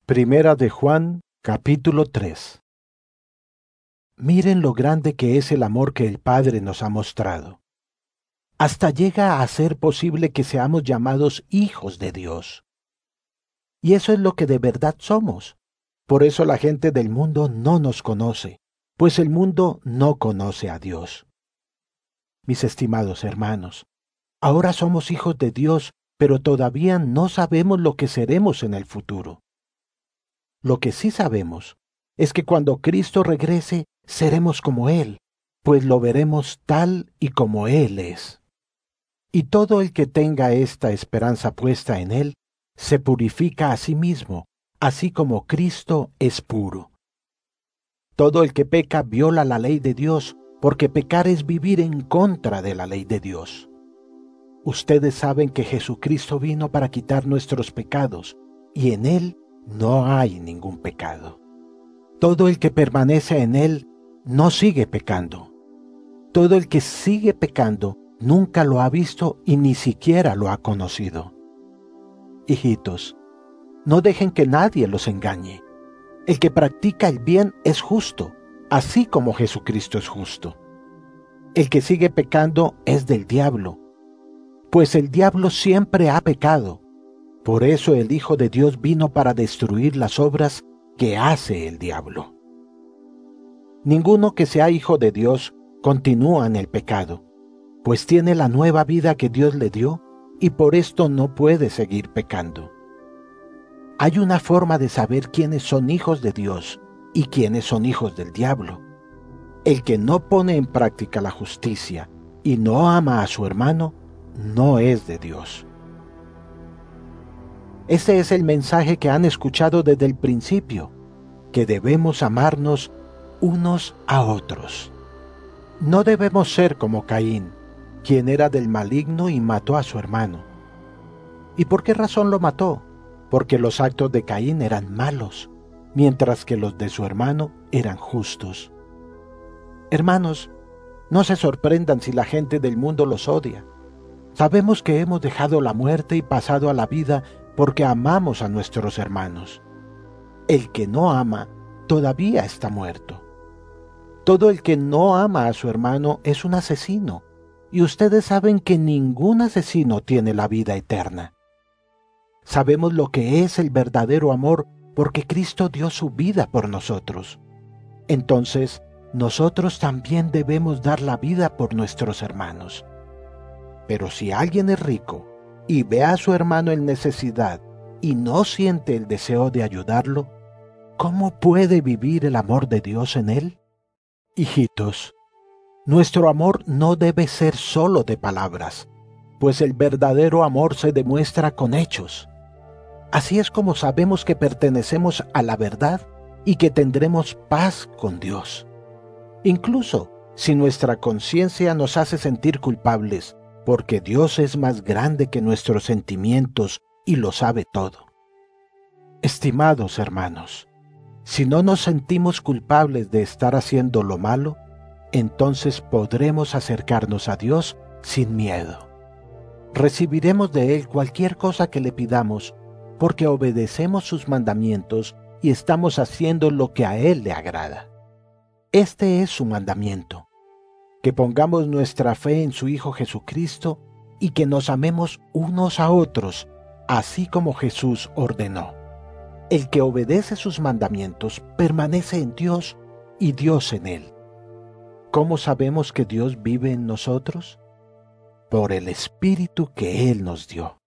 Primera de Juan, capítulo 3. Miren lo grande que es el amor que el Padre nos ha mostrado. Hasta llega a ser posible que seamos llamados hijos de Dios. Y eso es lo que de verdad somos. Por eso la gente del mundo no nos conoce, pues el mundo no conoce a Dios. Mis estimados hermanos, ahora somos hijos de Dios, pero todavía no sabemos lo que seremos en el futuro. Lo que sí sabemos es que cuando Cristo regrese, seremos como Él, pues lo veremos tal y como Él es. Y todo el que tenga esta esperanza puesta en Él, se purifica a sí mismo, así como Cristo es puro. Todo el que peca viola la ley de Dios, porque pecar es vivir en contra de la ley de Dios. Ustedes saben que Jesucristo vino para quitar nuestros pecados, y en Él no hay ningún pecado. Todo el que permanece en Él no sigue pecando. Todo el que sigue pecando nunca lo ha visto y ni siquiera lo ha conocido. Hijitos, no dejen que nadie los engañe. El que practica el bien es justo, así como Jesucristo es justo. El que sigue pecando es del diablo, pues el diablo siempre ha pecado. Por eso el Hijo de Dios vino para destruir las obras que hace el diablo. Ninguno que sea hijo de Dios continúa en el pecado, pues tiene la nueva vida que Dios le dio y por esto no puede seguir pecando. Hay una forma de saber quiénes son hijos de Dios y quiénes son hijos del diablo. El que no pone en práctica la justicia y no ama a su hermano, no es de Dios. Ese es el mensaje que han escuchado desde el principio, que debemos amarnos unos a otros. No debemos ser como Caín, quien era del maligno y mató a su hermano. ¿Y por qué razón lo mató? Porque los actos de Caín eran malos, mientras que los de su hermano eran justos. Hermanos, no se sorprendan si la gente del mundo los odia. Sabemos que hemos dejado la muerte y pasado a la vida porque amamos a nuestros hermanos. El que no ama todavía está muerto. Todo el que no ama a su hermano es un asesino, y ustedes saben que ningún asesino tiene la vida eterna. Sabemos lo que es el verdadero amor porque Cristo dio su vida por nosotros. Entonces, nosotros también debemos dar la vida por nuestros hermanos. Pero si alguien es rico y ve a su hermano en necesidad y no siente el deseo de ayudarlo, ¿cómo puede vivir el amor de Dios en él? Hijitos, nuestro amor no debe ser solo de palabras, pues el verdadero amor se demuestra con hechos. Así es como sabemos que pertenecemos a la verdad y que tendremos paz con Dios. Incluso si nuestra conciencia nos hace sentir culpables, porque Dios es más grande que nuestros sentimientos y lo sabe todo. Estimados hermanos, si no nos sentimos culpables de estar haciendo lo malo, entonces podremos acercarnos a Dios sin miedo. Recibiremos de Él cualquier cosa que le pidamos, porque obedecemos sus mandamientos y estamos haciendo lo que a Él le agrada. Este es su mandamiento, que pongamos nuestra fe en su Hijo Jesucristo y que nos amemos unos a otros, así como Jesús ordenó. El que obedece sus mandamientos permanece en Dios y Dios en él. ¿Cómo sabemos que Dios vive en nosotros? Por el Espíritu que Él nos dio.